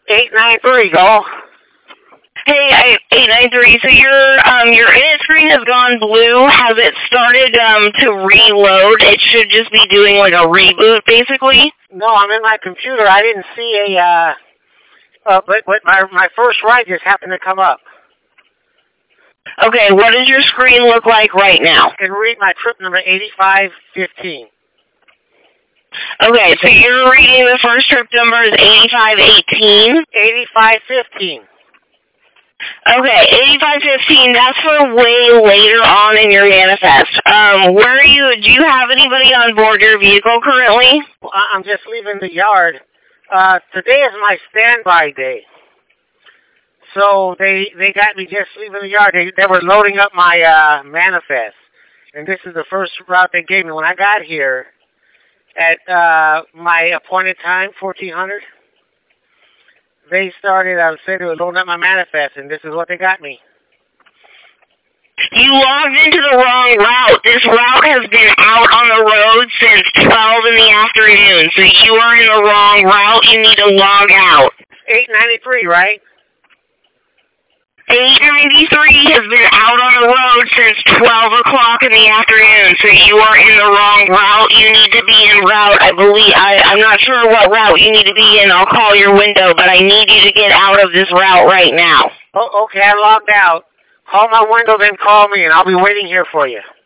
893, go. Hey, 893. So your internet screen has gone blue. Has it started to reload? It should just be doing like a reboot, basically. No, I'm in my computer. I didn't see but my first write just happened to come up. Okay, what does your screen look like right now? I can read my trip number 8515. Okay, so you're reading the first trip number is 8518? 8515. Okay, 8515, that's for way later on in your manifest. Where are you? Do you have anybody on board your vehicle currently? Well, I'm just leaving the yard. Today is my standby day. So they got me just leaving the yard. They were loading up my manifest. And this is the first route they gave me. When I got here at my appointed time, 1400, they started, saying they were loading up my manifest, and this is what they got me. You logged into the wrong route. This route has been out on the road since 12 in the afternoon, so you are in the wrong route. You need to log out. 893, right? 893 has been out on the road since 12 o'clock in the afternoon, so you are in the wrong route. You need to be en route. I'm not sure what route you need to be in. I'll call your window, but I need you to get out of this route right now. Oh, okay, I logged out. Call my window, then call me, and I'll be waiting here for you.